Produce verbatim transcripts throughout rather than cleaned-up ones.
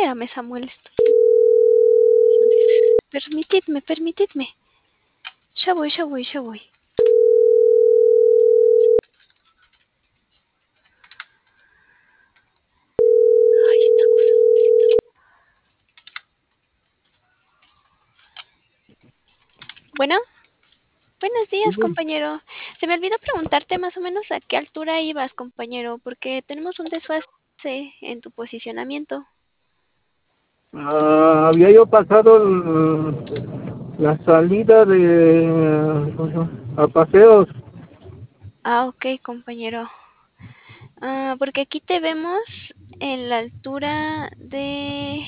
Espérame, Samuel. Estoy... Permitidme, permitidme. Ya voy, ya voy, ya voy. Ay, esta cosa. Bueno, buenos días, Sí. compañero. Se me olvidó preguntarte más o menos a qué altura ibas, compañero, porque tenemos un desfase en tu posicionamiento. Ah, había yo pasado el- la salida de ¿cómo se llama? A paseos. Ah, ok, compañero. Ah, porque aquí te vemos en la altura de...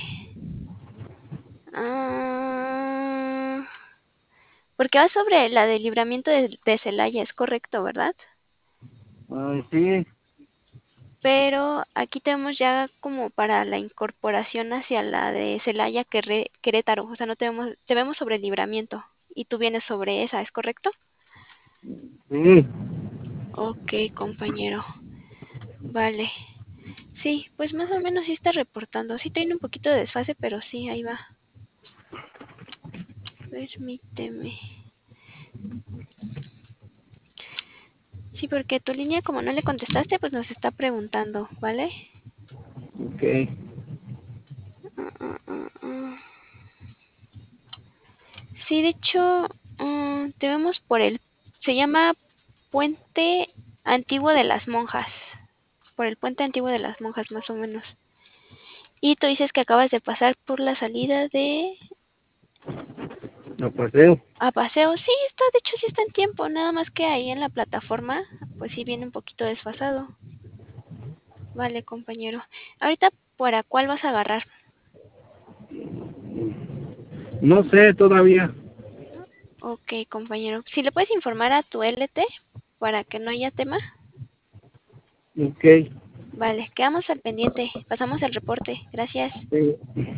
Ah, porque va sobre la del libramiento de, de Celaya, es correcto, ¿verdad? Ay, sí. Pero aquí tenemos ya como para la incorporación hacia la de Celaya Querré- Querétaro, o sea, no tenemos, te vemos sobre el libramiento y tú vienes sobre esa, ¿es correcto? Sí. Ok, compañero. Vale. Sí, pues más o menos sí está reportando. Sí tiene un poquito de desfase, pero sí, ahí va. Permíteme. Sí, porque tu línea, como no le contestaste, pues nos está preguntando, ¿vale? Ok. Ah, ah, ah, ah. Sí, de hecho, mm, te vemos por el... Se llama Puente Antiguo de las Monjas. Por el Puente Antiguo de las Monjas, más o menos. Y tú dices que acabas de pasar por la salida de... A paseo. A paseo. Sí, está, de hecho sí está en tiempo. Nada más que ahí en la plataforma, pues sí viene un poquito desfasado. Vale, compañero. Ahorita, ¿para cuál vas a agarrar? No sé todavía. Ok, compañero. Si le puedes informar a tu L T para que no haya tema. Ok. Vale, quedamos al pendiente. Pasamos el reporte. Gracias. Sí.